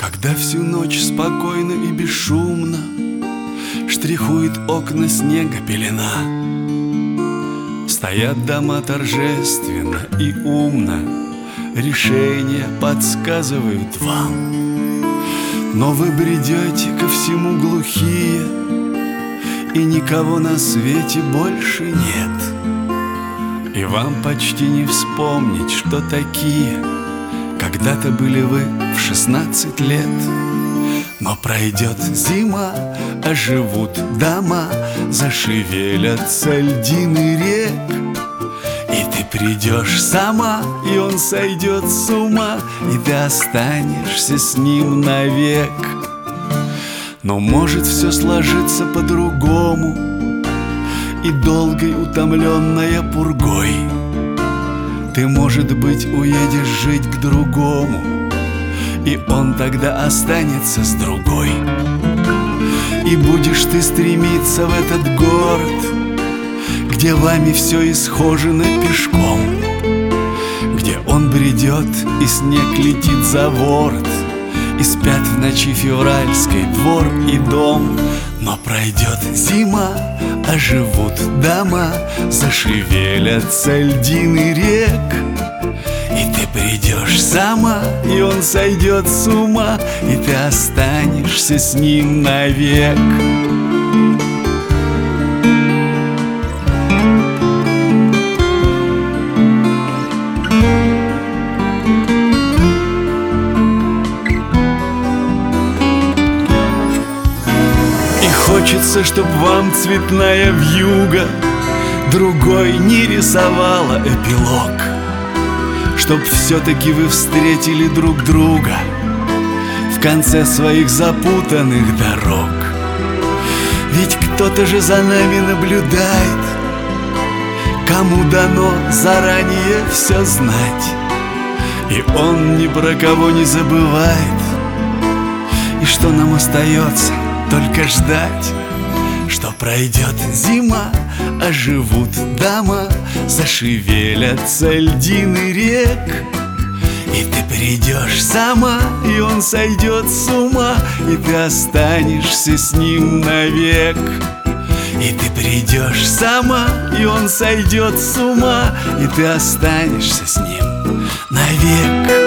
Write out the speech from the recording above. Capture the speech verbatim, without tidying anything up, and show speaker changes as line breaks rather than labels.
Когда всю ночь спокойно и бесшумно штрихует окна снега пелена, стоят дома торжественно и умно, решения подсказывают вам. Но вы бредете ко всему глухие, и никого на свете больше нет. И вам почти не вспомнить, что такие когда-то были вы в шестнадцать лет. Но пройдет зима, оживут дома, зашевелятся льдины рек. И ты придешь сама, и он сойдет с ума, и ты останешься с ним навек. Но может все сложиться по-другому, и долгой утомленная пургой ты, может быть, уедешь жить к другому, и он тогда останется с другой. И будешь ты стремиться в этот город, где вами все исхожено пешком, где он бредет, и снег летит за ворот, и спят в ночи февральской двор и дом. Но пройдет зима, оживут дома, зашевелятся льдины рек. И ты придешь сама, и он сойдет с ума, и ты останешься с ним навек. Хочется, чтоб вам цветная вьюга другой не рисовала эпилог, чтоб все-таки вы встретили друг друга в конце своих запутанных дорог. Ведь кто-то же за нами наблюдает, кому дано заранее все знать, и он ни про кого не забывает. И что нам остается? Только ждать, что пройдет зима, оживут дома, зашевелятся льдины рек. И ты придешь сама, и он сойдет с ума, и ты останешься с ним навек. И ты придешь сама, и он сойдет с ума, и ты останешься с ним навек.